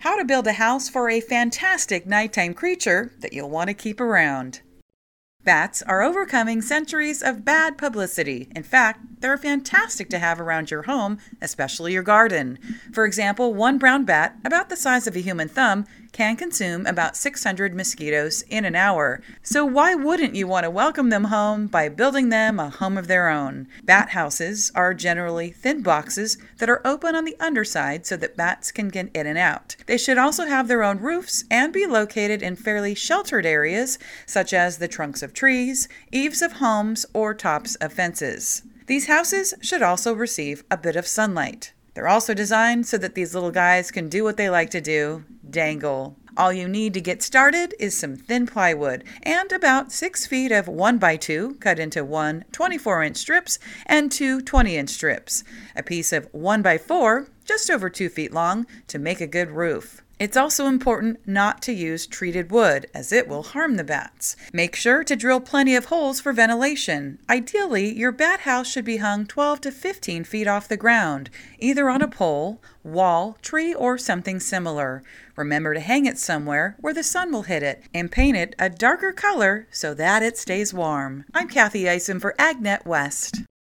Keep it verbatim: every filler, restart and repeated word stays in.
How to build a house for a fantastic nighttime creature that you'll want to keep around. Bats are overcoming centuries of bad publicity. In fact, they're fantastic to have around your home, especially your garden. For example, one brown bat, about the size of a human thumb, can consume about six hundred mosquitoes in an hour. So why wouldn't you want to welcome them home by building them a home of their own? Bat houses are generally thin boxes that are open on the underside so that bats can get in and out. They should also have their own roofs and be located in fairly sheltered areas, such as the trunks of trees, eaves of homes, or tops of fences. These houses should also receive a bit of sunlight. They're also designed so that these little guys can do what they like to do, dangle. All you need to get started is some thin plywood and about six feet of one by two cut into one twenty-four inch strips and two twenty inch strips. A piece of one by four, just over two feet long, to make a good roof. It's also important not to use treated wood, as it will harm the bats. Make sure to drill plenty of holes for ventilation. Ideally, your bat house should be hung twelve to fifteen feet off the ground, either on a pole, wall, tree, or something similar. Remember to hang it somewhere where the sun will hit it, and paint it a darker color so that it stays warm. I'm Kathy Isom for AgNet West.